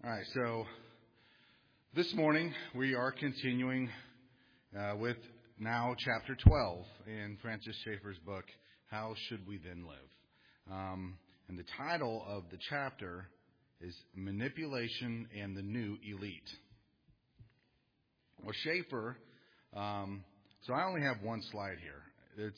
All right, so this morning we are continuing with now chapter 12 in Francis Schaeffer's book, How Should We Then Live? And the title of the chapter is Manipulation and the New Elite. Well, Schaeffer, so I only have one slide here.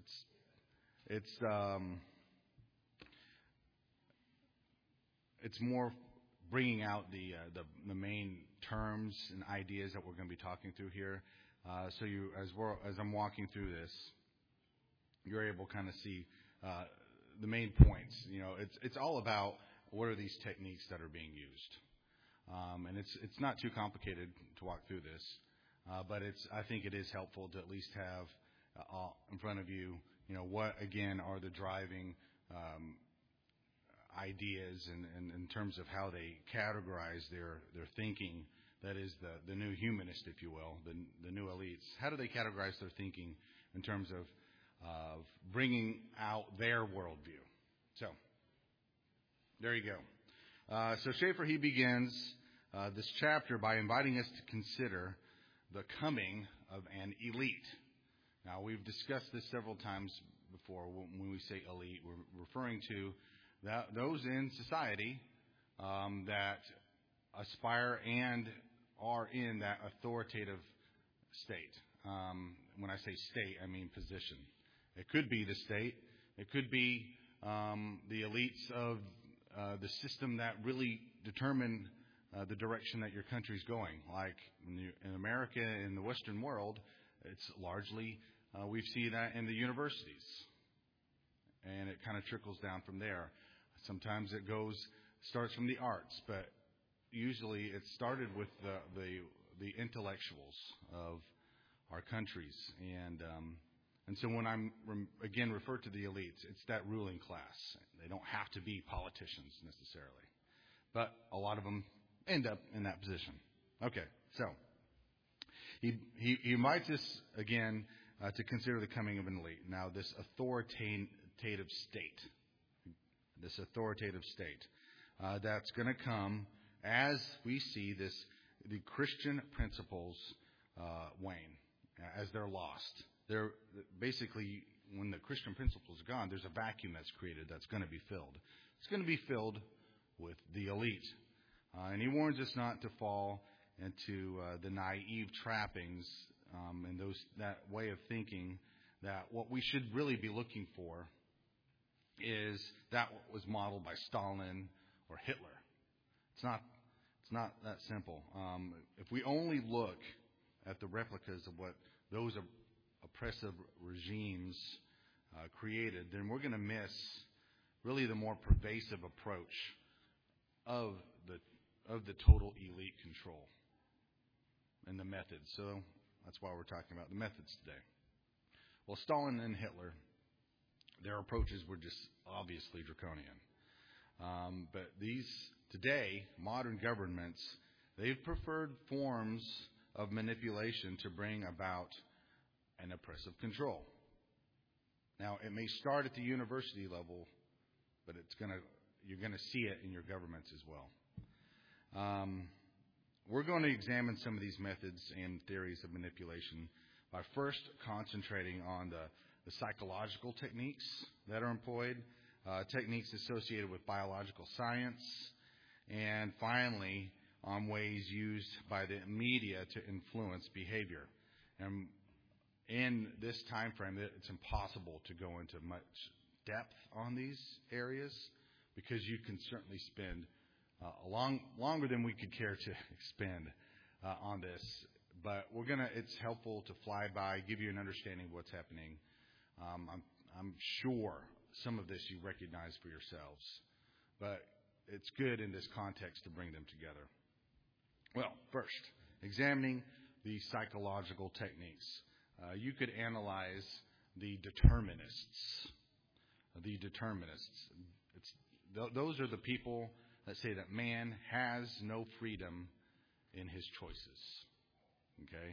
It's more bringing out the main terms and ideas that we're going to be talking through here. So you, as I'm walking through this, you're able to kind of see the main points. You know, it's all about what are these techniques that are being used, and it's not too complicated to walk through this, but I think it is helpful to at least have in front of you, what again are the driving ideas and in terms of how they categorize their thinking. That is the new humanist, if you will, the new elites. How do they categorize their thinking in terms of bringing out their worldview? So there you go. So Schaeffer, he begins this chapter by inviting us to consider the coming of an elite. Now, we've discussed this several times before. When we say elite, we're referring to those in society that aspire and are in that authoritative state. When I say state, I mean position. It could be the state. It could be the elites of the system that really determine the direction that your country's going. Like in America, in the Western world, it's largely, we see that in the universities. And it kind of trickles down from there. Sometimes it starts from the arts, but usually it started with the intellectuals of our countries. And so when I'm, again, refer to the elites, it's that ruling class. They don't have to be politicians necessarily. But a lot of them end up in that position. Okay, so he invites us, again, to consider the coming of an elite. Now, this authoritative state. This authoritative state that's going to come as we see the Christian principles wane, as they're lost. They're basically, when the Christian principles are gone, there's a vacuum that's created that's going to be filled. It's going to be filled with the elite. And he warns us not to fall into the naive trappings and that way of thinking, that what we should really be looking for is that what was modeled by Stalin or Hitler. It's not that simple. If we only look at the replicas of what those oppressive regimes created, then we're going to miss really the more pervasive approach of the total elite control and the methods. So that's why we're talking about the methods today. Well, Stalin and Hitler, their approaches were just obviously draconian. But today, modern governments, they've preferred forms of manipulation to bring about an oppressive control. Now, it may start at the university level, but you're going to see it in your governments as well. We're going to examine some of these methods and theories of manipulation by first concentrating on the psychological techniques that are employed, techniques associated with biological science, and finally on ways used by the media to influence behavior. And in this time frame, it's impossible to go into much depth on these areas because you can certainly spend longer than we could care to expend on this. But it's helpful to fly by, give you an understanding of what's happening. I'm sure some of this you recognize for yourselves, but it's good in this context to bring them together. Well, first, examining the psychological techniques. You could analyze the determinists. Those are the people that say that man has no freedom in his choices. Okay?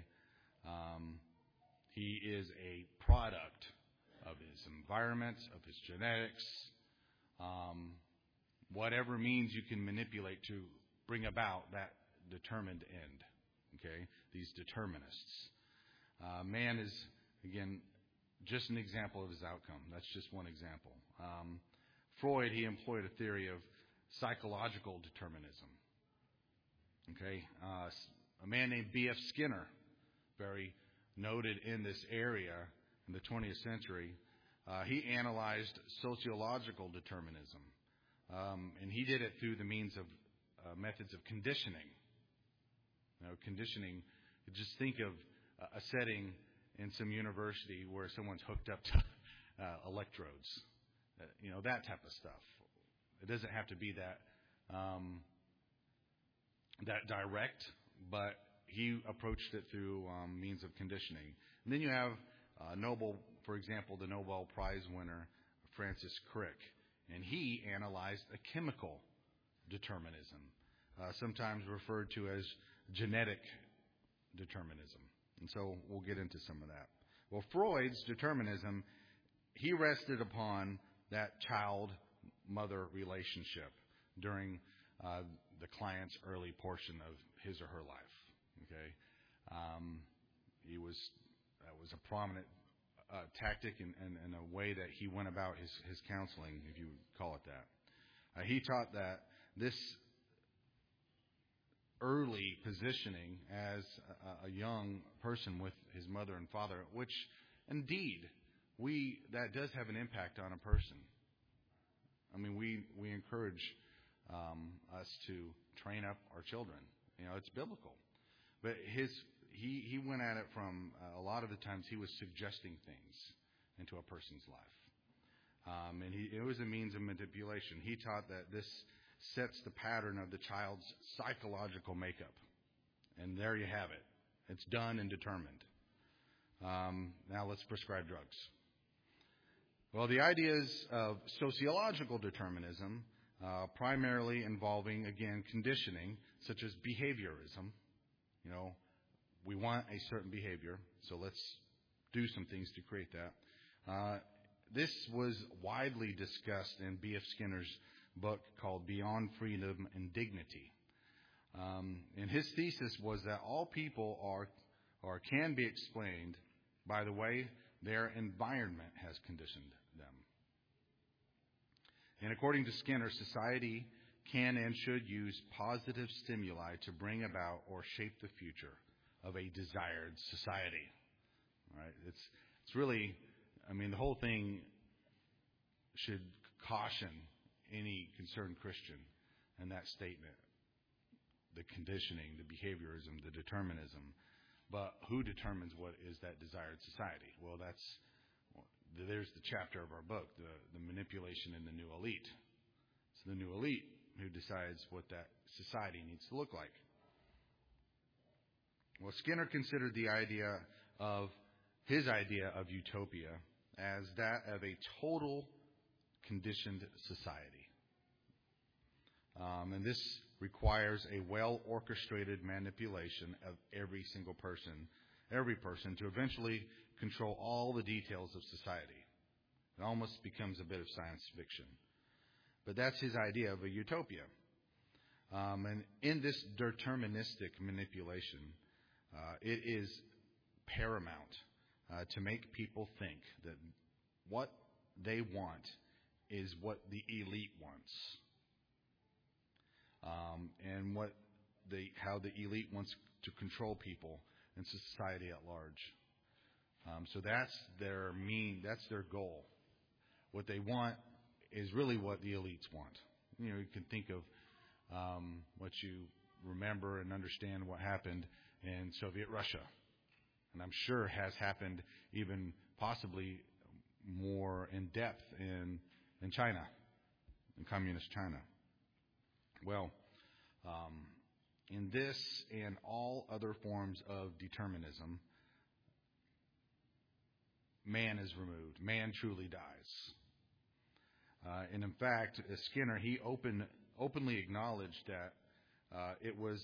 He is a product of his environment, of his genetics, whatever means you can manipulate to bring about that determined end. Okay, these determinists. Man is, again, just an example of his outcome. That's just one example. Freud, he employed a theory of psychological determinism. Okay, a man named B.F. Skinner, very noted in this area in the 20th century, he analyzed sociological determinism, and he did it through the means of methods of conditioning. Conditioning, just think of a setting in some university where someone's hooked up to electrodes, that type of stuff. It doesn't have to be that direct, but he approached it through means of conditioning. And then you have for example, the Nobel Prize winner Francis Crick, and he analyzed a chemical determinism, sometimes referred to as genetic determinism. And so we'll get into some of that. Well, Freud's determinism, he rested upon that child-mother relationship during the client's early portion of his or her life. Okay, that was a prominent tactic and a way that he went about his counseling, if you would call it that. He taught that this early positioning as a young person with his mother and father, which indeed that does have an impact on a person. I mean, we encourage us to train up our children. It's biblical. But he went at it from a lot of the times he was suggesting things into a person's life. And it was a means of manipulation. He taught that this sets the pattern of the child's psychological makeup. And there you have it. It's done and determined. Now let's prescribe drugs. Well, the ideas of sociological determinism, primarily involving, again, conditioning, such as behaviorism. We want a certain behavior, so let's do some things to create that. This was widely discussed in B.F. Skinner's book called Beyond Freedom and Dignity. And his thesis was that all people can be explained by the way their environment has conditioned them. And according to Skinner, society can and should use positive stimuli to bring about or shape the future of a desired society. All right? It's really, the whole thing should caution any concerned Christian in that statement. The conditioning, the behaviorism, the determinism. But who determines what is that desired society? Well, there's the chapter of our book, the manipulation in the new elite. It's the new elite who decides what that society needs to look like. Well, Skinner considered his idea of utopia as that of a total conditioned society. And this requires a well-orchestrated manipulation of every person to eventually control all the details of society. It almost becomes a bit of science fiction. But that's his idea of a utopia. And in this deterministic manipulation, it is paramount to make people think that what they want is what the elite wants. And how the elite wants to control people and society at large. So that's their goal. What they want is really what the elites want. You can think of what you remember and understand what happened in Soviet Russia. And I'm sure has happened even possibly more in depth in China, in communist China. Well, in this and all other forms of determinism, man is removed. Man truly dies. And in fact, Skinner, he openly acknowledged that it was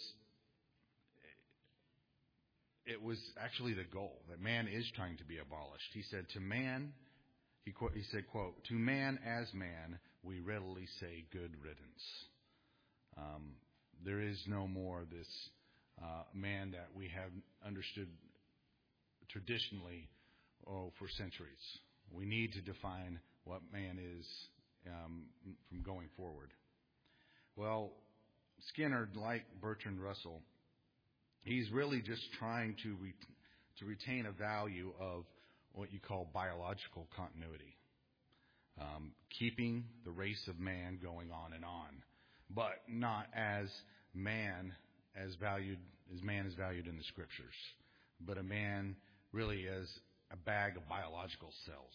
actually the goal, that man is trying to be abolished. He said, to man, he said, quote, to man as man, we readily say good riddance. There is no more this man that we have understood traditionally for centuries. We need to define what man is from going forward. Well, Skinner, like Bertrand Russell, he's really just trying to retain a value of what you call biological continuity, keeping the race of man going on, but not as man is valued in the Scriptures, but a man really as a bag of biological cells.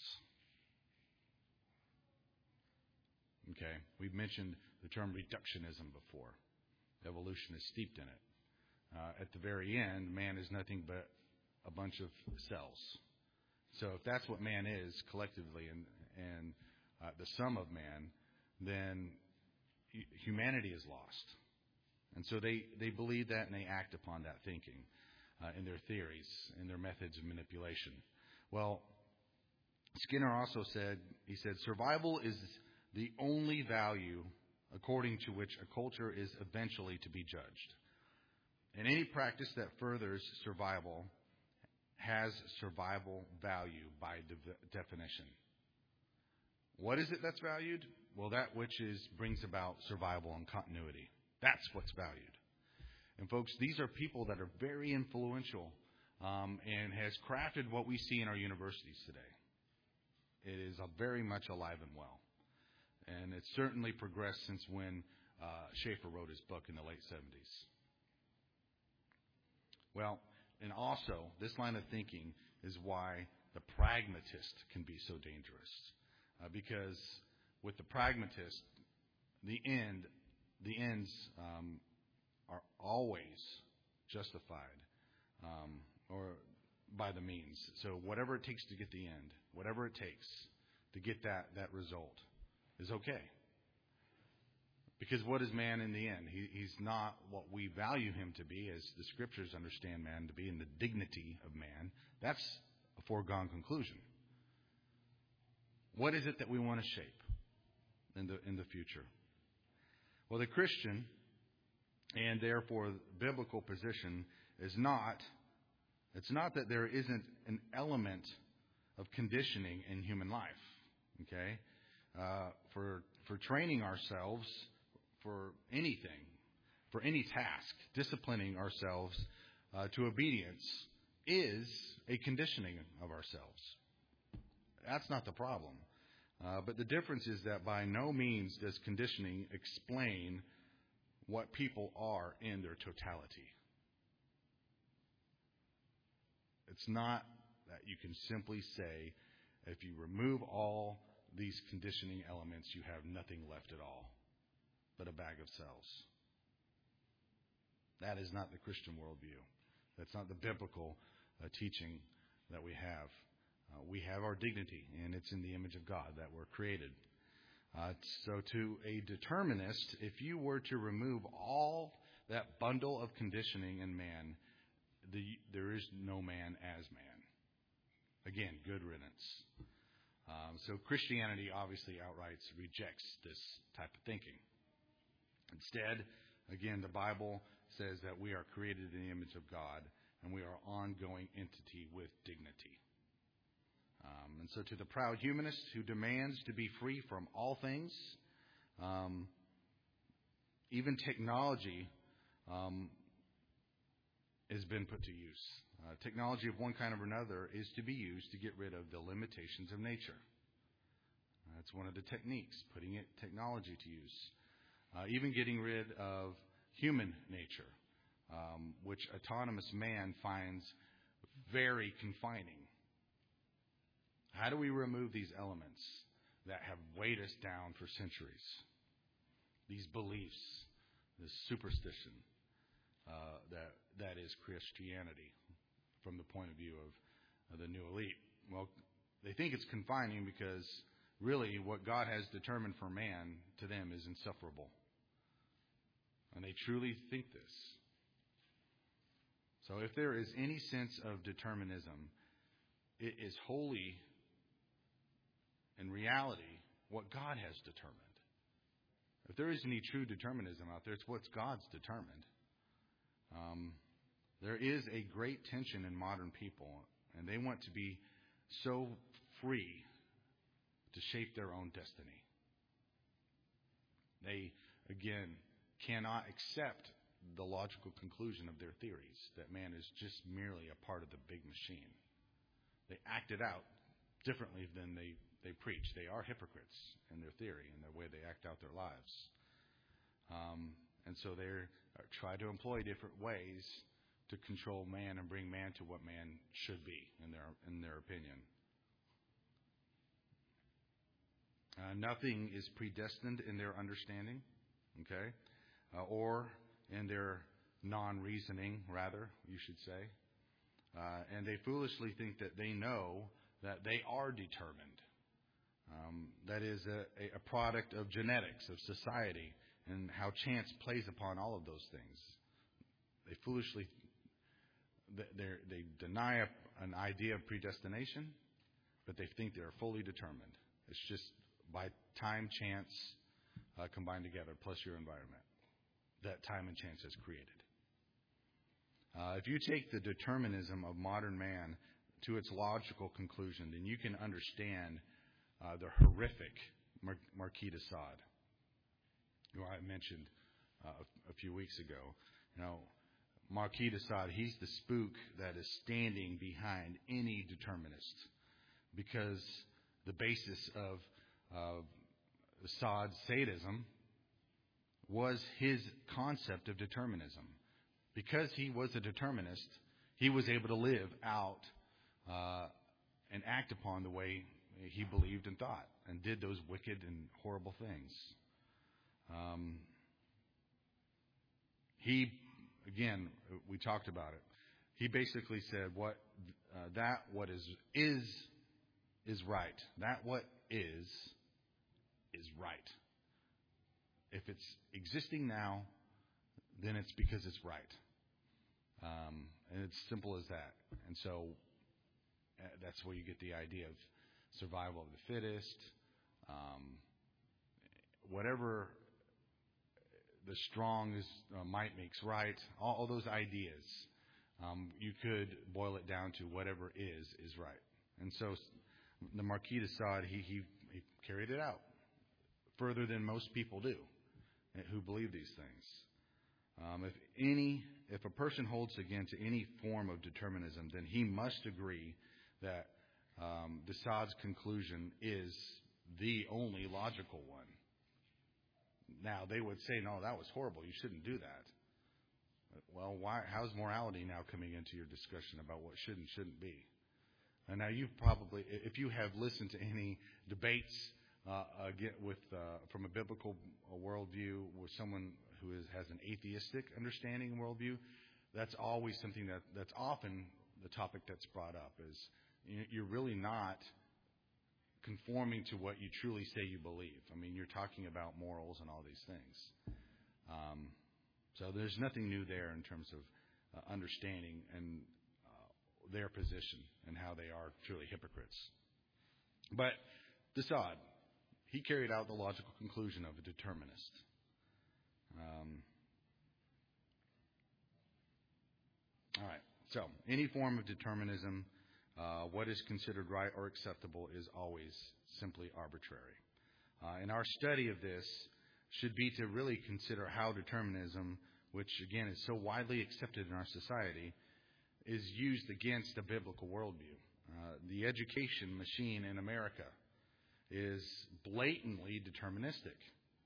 Okay, we've mentioned the term reductionism before. Evolution is steeped in it. At the very end, man is nothing but a bunch of cells. So if that's what man is collectively and the sum of man, then humanity is lost. And so they believe that and they act upon that thinking in their theories, in their methods of manipulation. Well, Skinner also said, survival is the only value according to which a culture is eventually to be judged. And any practice that furthers survival has survival value by definition. What is it that's valued? Well, that which brings about survival and continuity. That's what's valued. And folks, these are people that are very influential and has crafted what we see in our universities today. It is very much alive and well. And it's certainly progressed since when Schaeffer wrote his book in the late 70s. Well, and also, this line of thinking is why the pragmatist can be so dangerous. Because with the pragmatist, the ends are always justified or by the means. So whatever it takes to get the end, whatever it takes to get that result is okay. Because what is man in the end? He's not what we value him to be, as the Scriptures understand man to be, in the dignity of man. That's a foregone conclusion. What is it that we want to shape in the future? Well, the Christian and therefore biblical position is not. It's not that there isn't an element of conditioning in human life. Okay, for training ourselves for anything, for any task, disciplining ourselves to obedience is a conditioning of ourselves. That's not the problem. But the difference is that by no means does conditioning explain what people are in their totality. It's not that you can simply say, if you remove all these conditioning elements, you have nothing left at all but a bag of cells. That is not the Christian worldview. That's not the biblical teaching that we have. We have our dignity, and it's in the image of God that we're created. So to a determinist, if you were to remove all that bundle of conditioning in man, there is no man as man. Again, good riddance. So Christianity obviously outright rejects this type of thinking. Instead, again, the Bible says that we are created in the image of God, and we are an ongoing entity with dignity. And so to the proud humanist who demands to be free from all things, even technology has been put to use. Technology of one kind or another is to be used to get rid of the limitations of nature. That's one of the techniques, putting technology to use. Even getting rid of human nature, which autonomous man finds very confining. How do we remove these elements that have weighed us down for centuries? These beliefs, this superstition that is Christianity from the point of view of the new elite. Well, they think it's confining because really what God has determined for man to them is insufferable. And they truly think this. So if there is any sense of determinism, it is wholly, in reality, what God has determined. If there is any true determinism out there, it's what's God's determined. There is a great tension in modern people, and they want to be so free to shape their own destiny. They, again, cannot accept the logical conclusion of their theories, that man is just merely a part of the big machine. They act it out differently than they preach. They are hypocrites in their theory and the way they act out their lives. And so they try to employ different ways to control man and bring man to what man should be in their opinion. Nothing is predestined in their understanding, okay, or in their non-reasoning, rather, you should say. And they foolishly think that they know that they are determined. That is a product of genetics, of society, and how chance plays upon all of those things. They foolishly they deny an idea of predestination, but they think they're fully determined. It's just by time, chance combined together, plus your environment, that time and chance has created. If you take the determinism of modern man to its logical conclusion, then you can understand the horrific Marquis de Sade, who I mentioned a few weeks ago. Marquis de Sade, he's the spook that is standing behind any determinist, because the basis of Sade's sadism was his concept of determinism. Because he was a determinist, he was able to live out and act upon the way he believed and thought, and did those wicked and horrible things. He, again, we talked about it. He basically said what is right. That what is right. If it's existing now, then it's because it's right. And it's simple as that. And so that's where you get the idea of survival of the fittest. Whatever the strong is, might makes right. All those ideas, you could boil it down to whatever is right. And so the Marquis de Sade, he carried it out further than most people do who believe these things. If a person holds again to any form of determinism, then he must agree that de Sade's conclusion is the only logical one. Now, they would say, no, that was horrible. You shouldn't do that. Well, why? How's morality now coming into your discussion about what should and shouldn't be? And now you've probably, if you have listened to any debates from a biblical worldview with someone who has an atheistic understanding and worldview, that's always something that's often the topic that's brought up is you're really not conforming to what you truly say you believe. I mean, you're talking about morals and all these things. So there's nothing new there in terms of understanding and their position and how they are truly hypocrites. But de Sade, he carried out the logical conclusion of a determinist. All right. So any form of determinism, what is considered right or acceptable is always simply arbitrary. And our study of this should be to really consider how determinism, which again is so widely accepted in our society, is used against a biblical worldview. The education machine in America is blatantly deterministic.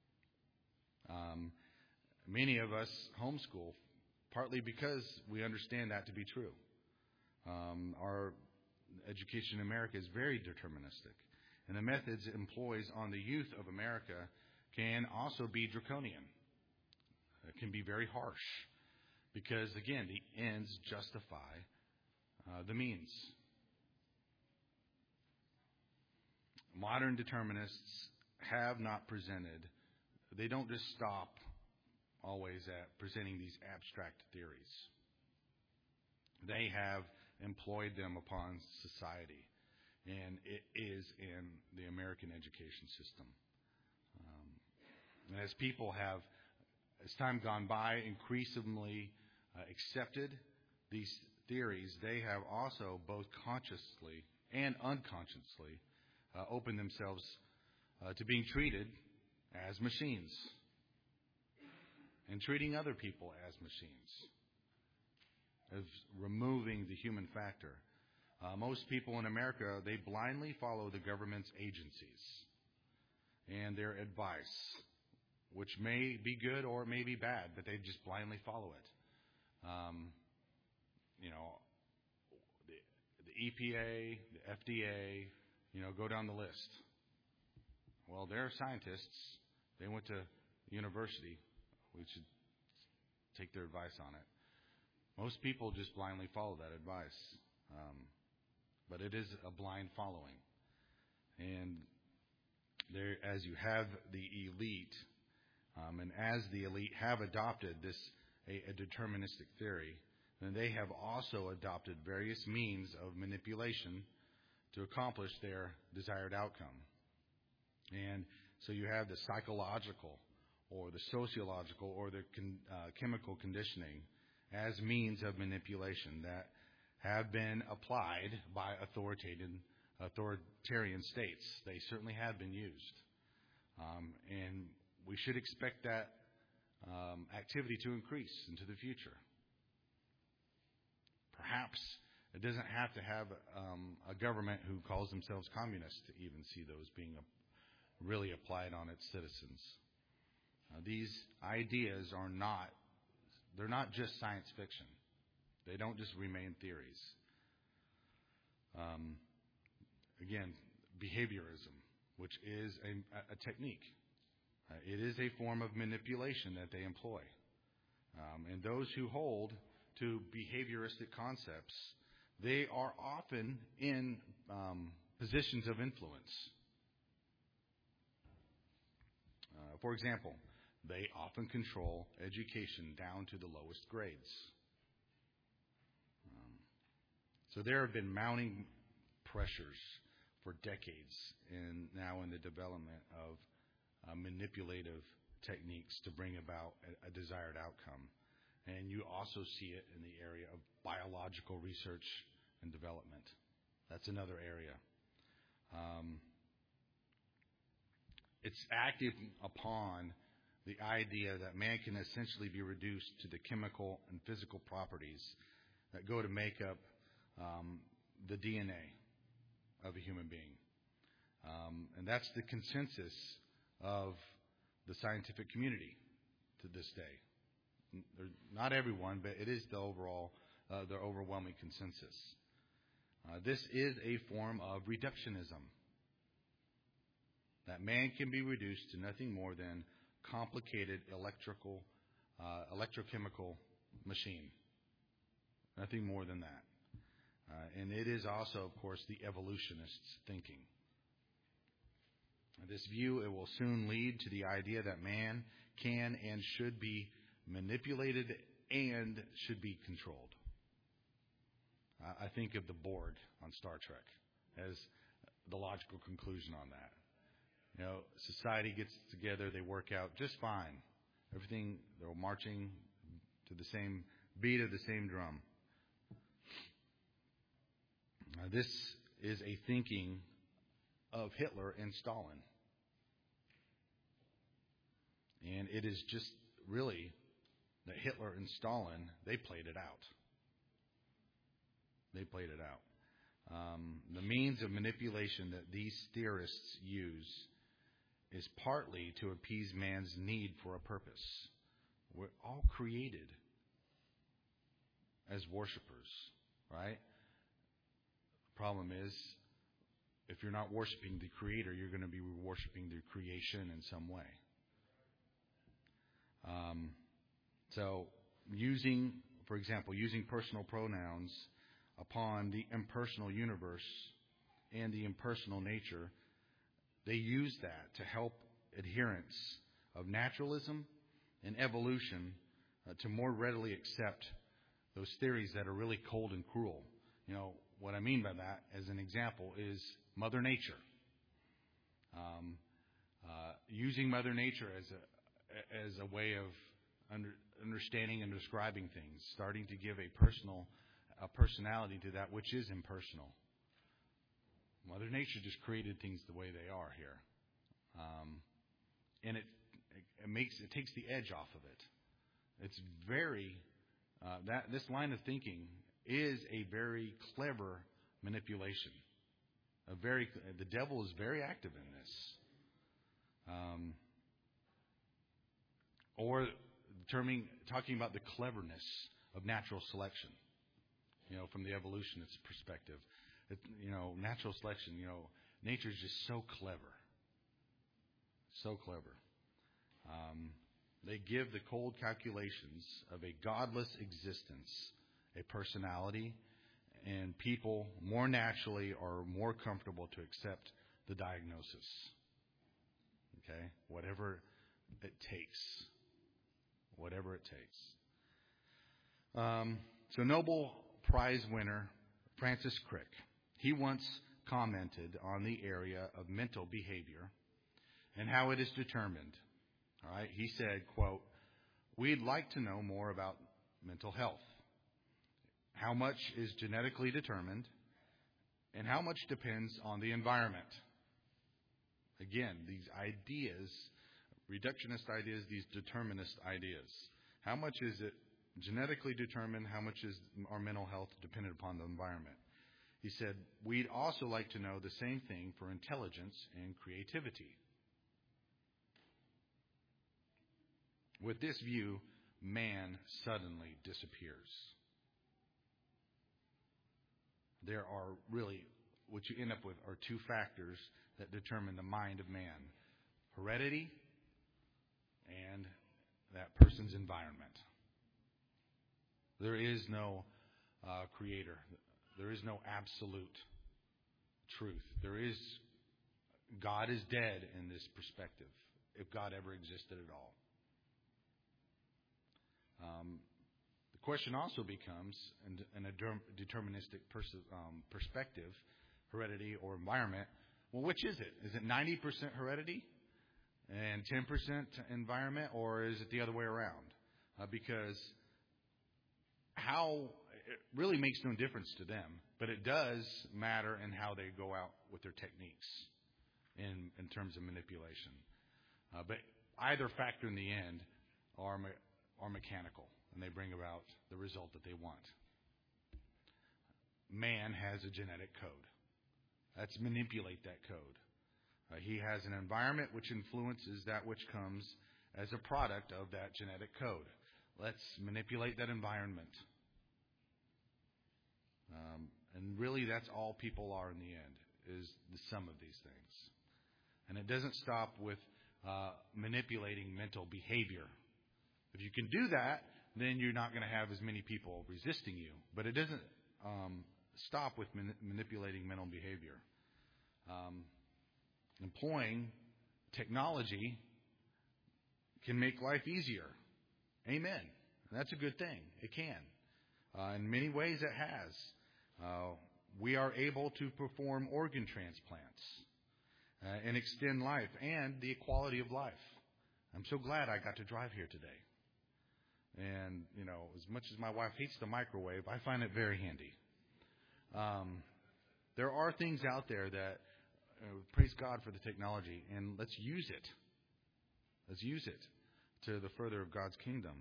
Many of us homeschool partly because we understand that to be true. Our education in America is very deterministic. And the methods it employs on the youth of America can also be draconian. It can be very harsh because, again, the ends justify the means. Modern determinists have not presented, they don't just stop always at presenting these abstract theories. They have employed them upon society, and it is in the American education system. And as time gone by, increasingly accepted these theories, they have also both consciously and unconsciously opened themselves to being treated as machines and treating other people as machines, of removing the human factor. Most people in America, they blindly follow the government's agencies and their advice, which may be good or it may be bad, but they just blindly follow it. The EPA, the FDA, go down the list. Well, they're scientists. They went to university. We should take their advice on it. Most people just blindly follow that advice. But it is a blind following. And there, as you have the elite, and as the elite have adopted a deterministic theory, then they have also adopted various means of manipulation to accomplish their desired outcome. And so you have the psychological or the sociological or the chemical conditioning as means of manipulation that have been applied by authoritarian states. They certainly have been used. And we should expect that activity to increase into the future. Perhaps it doesn't have to have a government who calls themselves communist to even see those being really applied on its citizens. These ideas they're not just science fiction. They don't just remain theories. Again, behaviorism, which is a technique. It is a form of manipulation that they employ. And those who hold to behavioristic concepts, they are often in positions of influence. For example, they often control education down to the lowest grades. So there have been mounting pressures for decades now in the development of manipulative techniques to bring about a desired outcome. And you also see it in the area of biological research and development. That's another area. It's active upon the idea that man can essentially be reduced to the chemical and physical properties that go to make up the DNA of a human being. And that's the consensus of the scientific community to this day. Not everyone, but it is the overwhelming consensus. This is a form of reductionism. That man can be reduced to nothing more than complicated electrochemical machine. Nothing more than that. And it is also, of course, the evolutionists' thinking. This view, it will soon lead to the idea that man can and should be manipulated and should be controlled. I think of the Borg on Star Trek as the logical conclusion on that. Society gets together, they work out just fine. Everything, they're marching to the same beat of the same drum. This is a thinking of Hitler and Stalin. And it is just really that Hitler and Stalin, they played it out. They played it out. The means of manipulation that these theorists use is partly to appease man's need for a purpose. We're all created as worshipers, right? The problem is, if you're not worshiping the Creator, you're going to be worshiping the creation in some way. So using personal pronouns upon the impersonal universe and the impersonal nature, they use that to help adherents of naturalism and evolution to more readily accept those theories that are really cold and cruel. What I mean by that, as an example, is Mother Nature. Using Mother Nature as a way of understanding and describing things, starting to give a personality to that which is impersonal. Mother Nature just created things the way they are here, and it takes the edge off of it. It's very this line of thinking is a very clever manipulation. The devil is very active in this. Or talking about the cleverness of natural selection, from the evolutionist perspective. Natural selection, nature's just so clever. So clever. They give the cold calculations of a godless existence a personality, and people more naturally are more comfortable to accept the diagnosis. Okay? Whatever it takes. Whatever it takes. So Nobel Prize winner Francis Crick, he once commented on the area of mental behavior and how it is determined. All right? He said, quote, "We'd like to know more about mental health. How much is genetically determined and how much depends on the environment." Again, these ideas, reductionist ideas, these determinist ideas. How much is it genetically determined? How much is our mental health dependent upon the environment? He said, "We'd also like to know the same thing for intelligence and creativity." With this view, man suddenly disappears. There are really, what you end up with are two factors that determine the mind of man: heredity and that person's environment. There is no creator. There is no absolute truth. God is dead in this perspective, if God ever existed at all. The question also becomes, in a deterministic perspective, heredity or environment, well, which is it? Is it 90% heredity and 10% environment, or is it the other way around? Because it really makes no difference to them, but it does matter in how they go out with their techniques in terms of manipulation. But either factor in the end are mechanical, and they bring about the result that they want. Man has a genetic code. Let's manipulate that code. He has an environment which influences that which comes as a product of that genetic code. Let's manipulate that environment. And really, that's all people are in the end, is the sum of these things. And it doesn't stop with manipulating mental behavior. If you can do that, then you're not going to have as many people resisting you. But it doesn't stop with manipulating mental behavior. Employing technology can make life easier. Amen. And that's a good thing. It can. In many ways, it has. We are able to perform organ transplants and extend life and the quality of life. I'm so glad I got to drive here today. And, as much as my wife hates the microwave, I find it very handy. There are things out there that, praise God for the technology, and let's use it. Let's use it to the further of God's kingdom.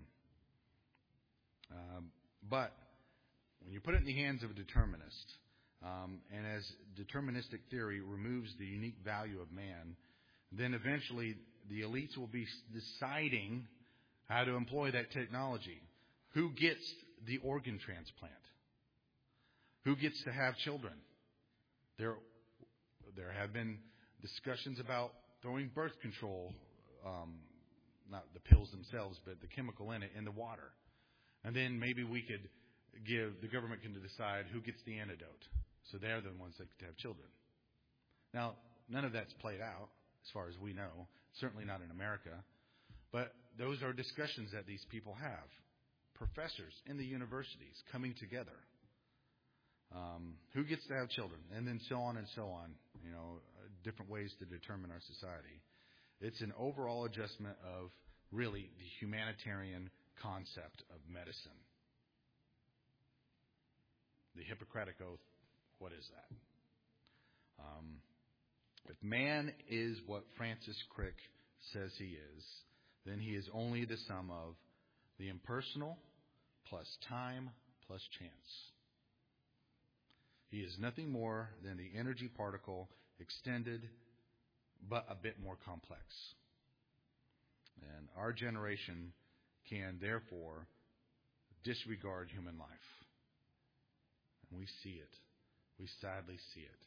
But when you put it in the hands of a determinist, and as deterministic theory removes the unique value of man, then eventually the elites will be deciding how to employ that technology. Who gets the organ transplant? Who gets to have children? There have been discussions about throwing birth control, not the pills themselves, but the chemical in it, in the water. And then maybe the government can decide who gets the antidote. So they're the ones that get to have children. Now, none of that's played out, as far as we know. Certainly not in America. But those are discussions that these people have. Professors in the universities coming together. Who gets to have children? And then so on and so on. Different ways to determine our society. It's an overall adjustment of really the humanitarian concept of medicine. The Hippocratic Oath, what is that? If man is what Francis Crick says he is, then he is only the sum of the impersonal plus time plus chance. He is nothing more than the energy particle extended, but a bit more complex. And our generation can therefore disregard human life. And we see it. We sadly see it.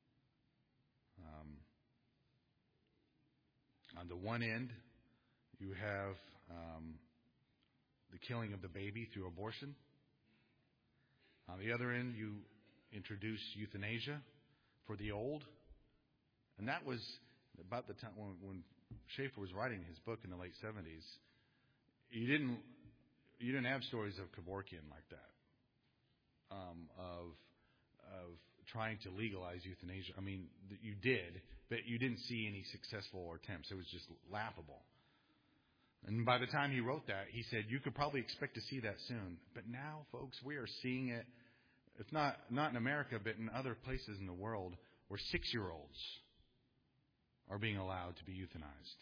On the one end, you have the killing of the baby through abortion. On the other end, you introduce euthanasia for the old. And that was about the time when Schaeffer was writing his book in the late 70s. You didn't have stories of Kevorkian like that, of trying to legalize euthanasia. I mean, you did, but you didn't see any successful attempts. It was just laughable. And by the time he wrote that, he said, you could probably expect to see that soon. But now, folks, we are seeing it, if not in America, but in other places in the world, where 6-year-olds are being allowed to be euthanized.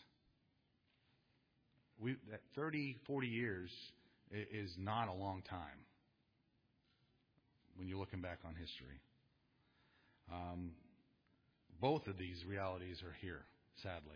That 30, 40 years is not a long time when you're looking back on history. Both of these realities are here, sadly.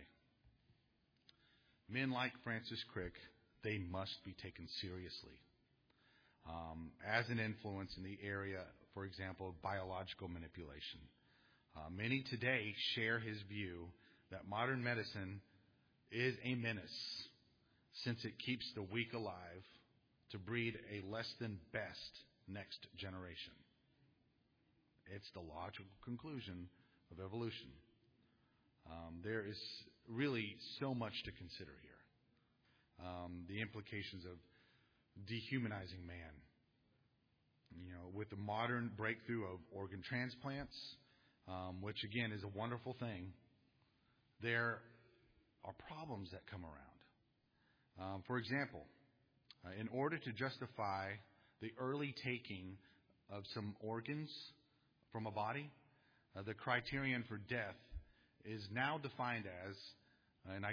Men like Francis Crick, they must be taken seriously as an influence in the area, for example, of biological manipulation. Many today share his view that modern medicine is a menace since it keeps the weak alive to breed a less than best next generation. It's the logical conclusion of evolution. There is really so much to consider here. The implications of dehumanizing man. With the modern breakthrough of organ transplants, which again is a wonderful thing, there are problems that come around. For example, in order to justify the early taking of some organs from a body, the criterion for death is now defined as, and I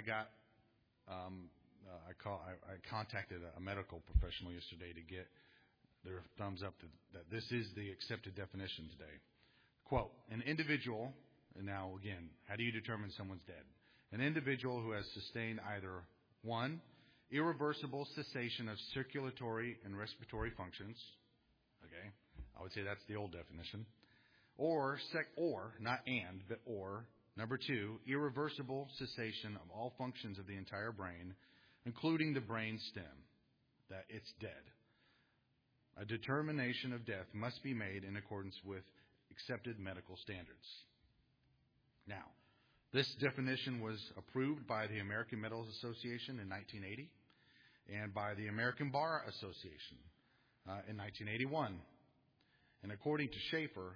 contacted a medical professional yesterday to get their thumbs up that this is the accepted definition today. Quote, an individual, and now again, how do you determine someone's dead? An individual who has sustained either 1, irreversible cessation of circulatory and respiratory functions. Okay, I would say that's the old definition. Or, not and, but or, number 2, irreversible cessation of all functions of the entire brain, including the brain stem, that it's dead. A determination of death must be made in accordance with accepted medical standards. Now, this definition was approved by the American Medical Association in 1980 and by the American Bar Association in 1981. And according to Schaeffer,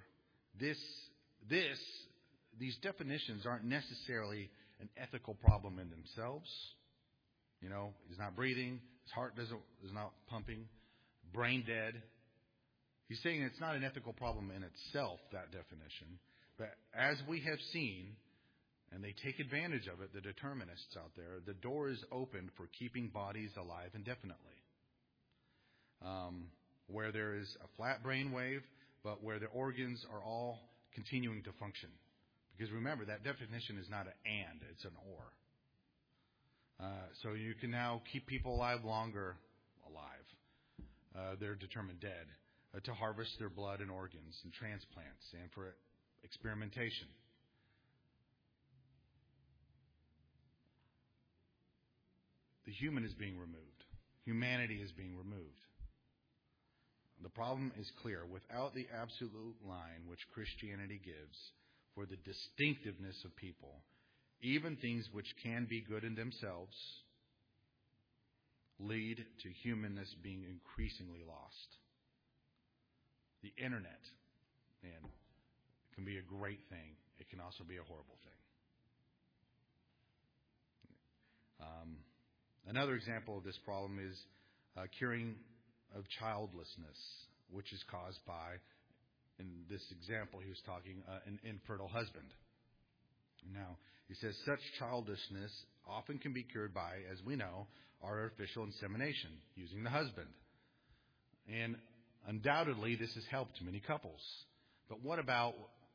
these definitions aren't necessarily an ethical problem in themselves. He's not breathing, his heart is not pumping, brain dead. He's saying it's not an ethical problem in itself, that definition. But as we have seen, and they take advantage of it, the determinists out there, the door is open for keeping bodies alive indefinitely. Where there is a flat brain wave, but where the organs are all continuing to function. Because remember, that definition is not an and, it's an or. So you can now keep people alive longer, they're determined dead, to harvest their blood and organs and transplants and for experimentation. The human is being removed. Humanity is being removed. The problem is clear. Without the absolute line which Christianity gives for the distinctiveness of people, even things which can be good in themselves lead to humanness being increasingly lost. The internet, man, can be a great thing. It can also be a horrible thing. Another example of this problem is curing of childlessness, which is caused by, in this example he was talking, an infertile husband. Now, he says such childlessness often can be cured by, as we know, artificial insemination using the husband. And undoubtedly, this has helped many couples. But what about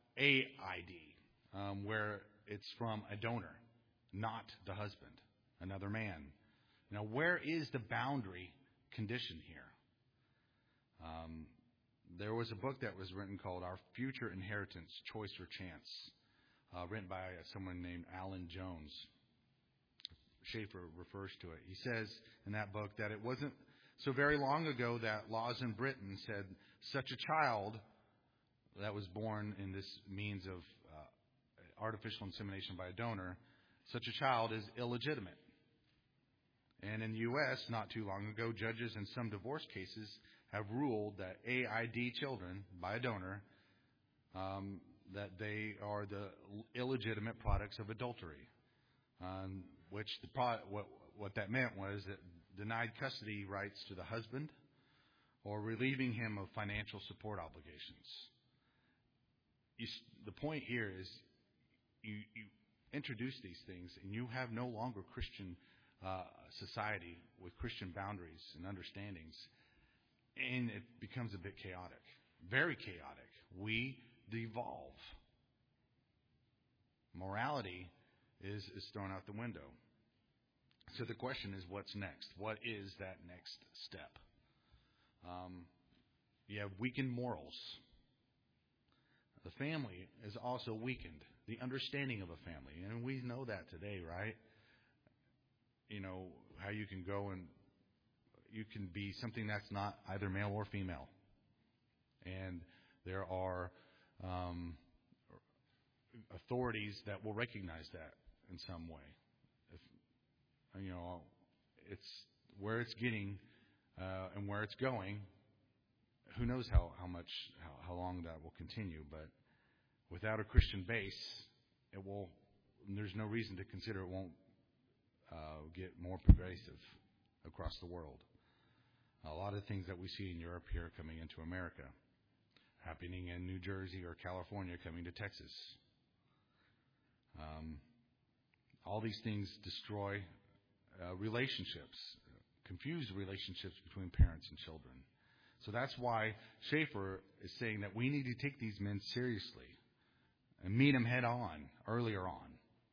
AID, where it's from a donor, not the husband, another man? Now, where is the boundary condition here? There was a book that was written called Our Future Inheritance, Choice or Chance, written by someone named Alan Jones. Schaeffer refers to it. He says in that book that it wasn't so very long ago that laws in Britain said such a child that was born in this means of artificial insemination by a donor, such a child is illegitimate. And in the U.S., not too long ago, judges in some divorce cases have ruled that AID children by a donor, that they are the illegitimate products of adultery, which what that meant was that denied custody rights to the husband or relieving him of financial support obligations. The point here is you introduce these things and you have no longer Christian society with Christian boundaries and understandings, and it becomes a bit chaotic, very chaotic. We devolve. Morality is thrown out the window. So the question is, what's next? What is that next step? You have weakened morals. The family is also weakened. The understanding of a family. And we know that today, right? You know, how you can go and you can be something that's not either male or female. And there are authorities that will recognize that in some way. If, you know, it's where it's getting and where it's going. Who knows how long that will continue? But without a Christian base, it will. There's no reason to consider it won't get more pervasive across the world. A lot of things that we see in Europe here coming into America, happening in New Jersey or California, coming to Texas. All these things destroy relationships, confuse relationships between parents and children. So that's why Schaeffer is saying that we need to take these men seriously and meet them head on earlier on.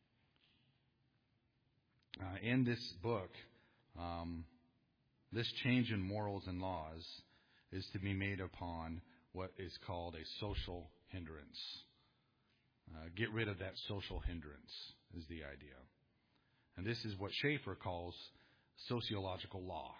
In this book, this change in morals and laws is to be made upon what is called a social hindrance. Get rid of that social hindrance is the idea. And this is what Schaeffer calls sociological law.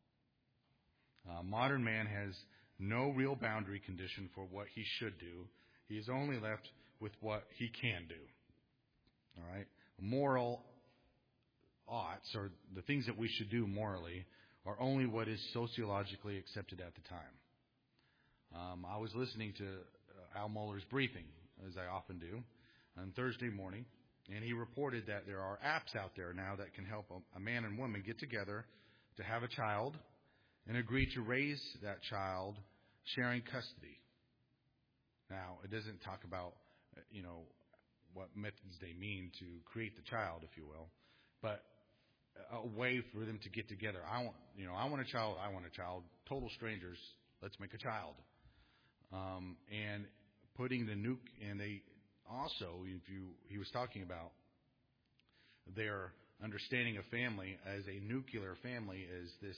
Modern man has no real boundary condition for what he should do. He is only left with what he can do. All right? Moral oughts, or the things that we should do morally, are only what is sociologically accepted at the time. I was listening to Al Mohler's briefing, as I often do, on Thursday morning, and he reported that there are apps out there now that can help a man and woman get together to have a child and agree to raise that child sharing custody. Now, it doesn't talk about, what methods they mean to create the child, if you will, but a way for them to get together. I want a child. I want a child. Total strangers. Let's make a child. And putting the and they also, he was talking about their understanding of family as a nuclear family is this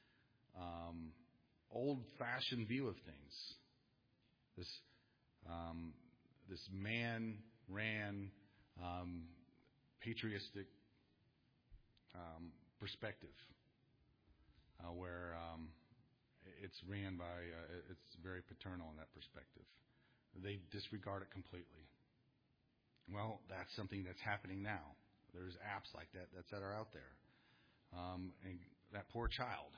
old-fashioned view of things. This man-ran, patriotic perspective, where it's ran by, it's very paternal in that perspective. They disregard it completely. Well, that's something that's happening now. There's apps like that that are out there. And that poor child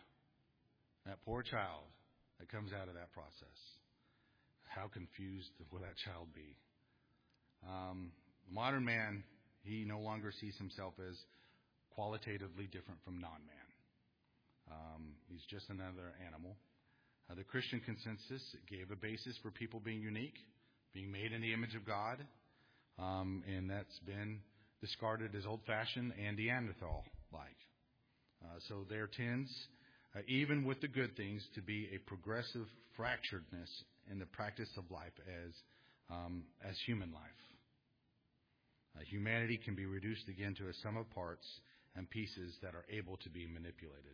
that comes out of that process. How confused will that child be? The modern man, he no longer sees himself as qualitatively different from non-man. He's just another animal. The Christian consensus gave a basis for people being unique, being made in the image of God, and that's been discarded as old-fashioned and Neanderthal-like. So there tends, even with the good things, to be a progressive fracturedness in the practice of life as human life. Humanity can be reduced again to a sum of parts and pieces that are able to be manipulated.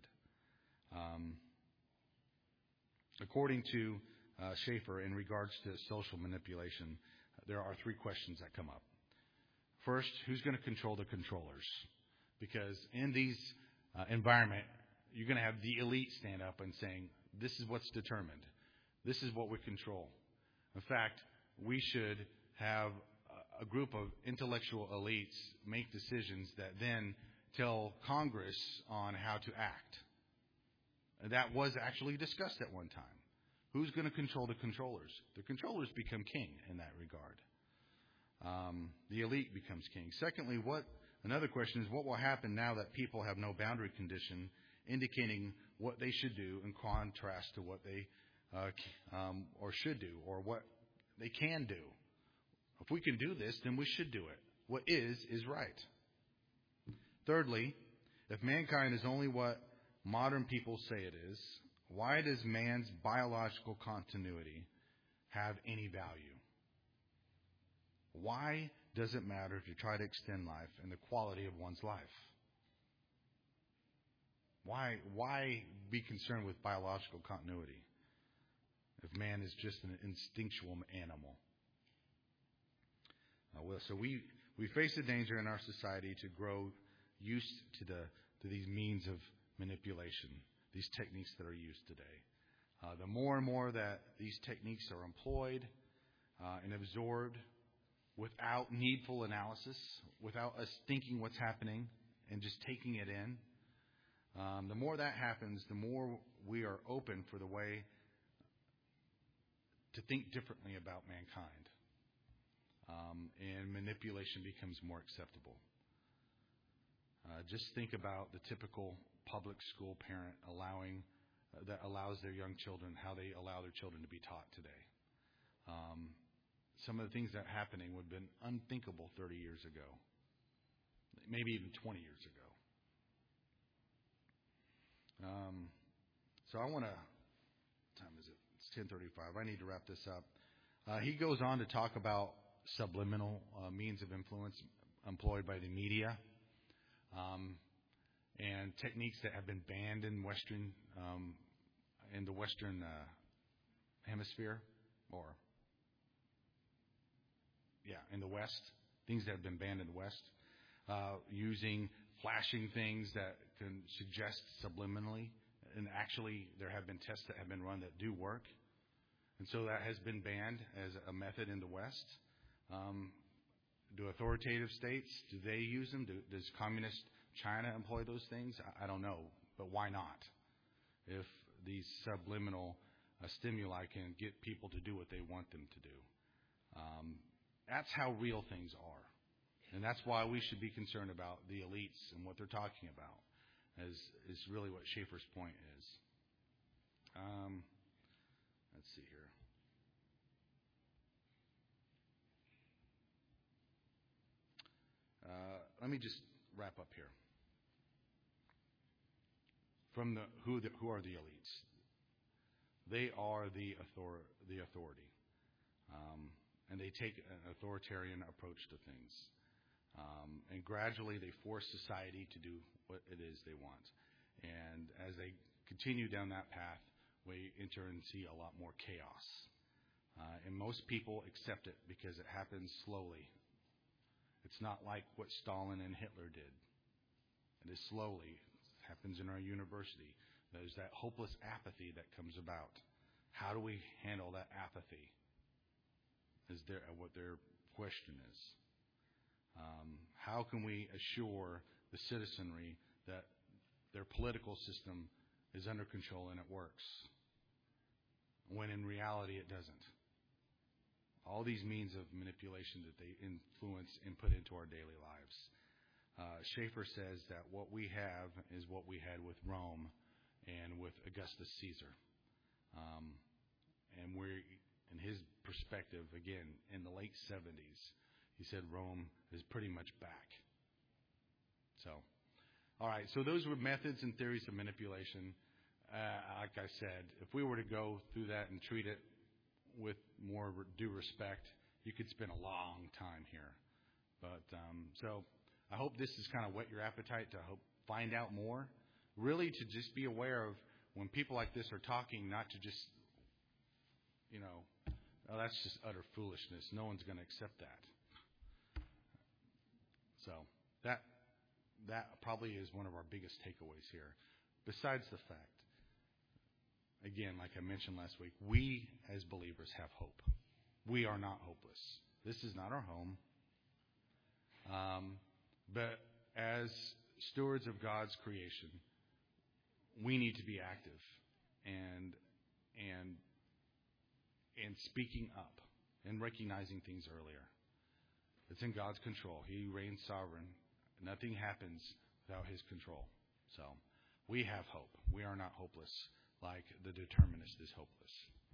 According to Schaeffer, in regards to social manipulation, there are three questions that come up. First, who's going to control the controllers? Because in these environment, you're going to have the elite stand up and saying, this is what's determined. This is what we control. In fact, we should have a group of intellectual elites make decisions that then tell Congress on how to act. And that was actually discussed at one time. Who's going to control the controllers? The controllers become king in that regard. The elite becomes king. Secondly, another question is, what will happen now that people have no boundary condition indicating what they should do in contrast to what they or should do or what they can do? If we can do this, then we should do it. What is right. Thirdly, if mankind is only what modern people say it is, why does man's biological continuity have any value? Why does it matter to try to extend life and the quality of one's life? Why be concerned with biological continuity if man is just an instinctual animal? So we face a danger in our society to grow used to these means of manipulation, these techniques that are used today. The more and more that these techniques are employed and absorbed without needful analysis, without us thinking what's happening and just taking it in, the more that happens, the more we are open for the way to think differently about mankind. And manipulation becomes more acceptable. Just think about the typical public school parent that allows their young children, how they allow their children to be taught today. Some of the things that are happening would have been unthinkable 30 years ago, maybe even 20 years ago. So I want to, what time is it? It's 10:35. I need to wrap this up. He goes on to talk about subliminal means of influence employed by the media and techniques that have been banned in the Western hemisphere, in the West, things that have been banned in the West, using flashing things that can suggest subliminally. And actually, there have been tests that have been run that do work. And so that has been banned as a method in the West. Do authoritative states, do they use them? Does communist China employ those things? I don't know, but why not? If these subliminal stimuli can get people to do what they want them to do. That's how real things are. And that's why we should be concerned about the elites and what they're talking about, is really what Schaeffer's point is. Let's see here. Let me just wrap up here. From who are the elites? They are the authority, and they take an authoritarian approach to things. And gradually they force society to do what it is they want. And as they continue down that path, we enter and see a lot more chaos. And most people accept it because it happens slowly. It's not like what Stalin and Hitler did. It is slowly. It happens in our university. There's that hopeless apathy that comes about. How do we handle that apathy? Is there what their question is? How can we assure the citizenry that their political system is under control and it works, when in reality it doesn't? All these means of manipulation that they influence and put into our daily lives. Schaeffer says that what we have is what we had with Rome and with Augustus Caesar. And we're, in his perspective, again, in the late 70s, he said Rome is pretty much back. So, all right, so those were methods and theories of manipulation. Like I said, if we were to go through that and treat it with more due respect, you could spend a long time here. But so I hope this has kind of whet your appetite to find out more. Really to just be aware of when people like this are talking, not to just, oh, that's just utter foolishness. No one's going to accept that. So that probably is one of our biggest takeaways here. Besides the fact, again, like I mentioned last week, we as believers have hope. We are not hopeless. This is not our home. But as stewards of God's creation, we need to be active and speaking up and recognizing things earlier. It's in God's control. He reigns sovereign. Nothing happens without His control. So we have hope. We are not hopeless like the determinist is hopeless.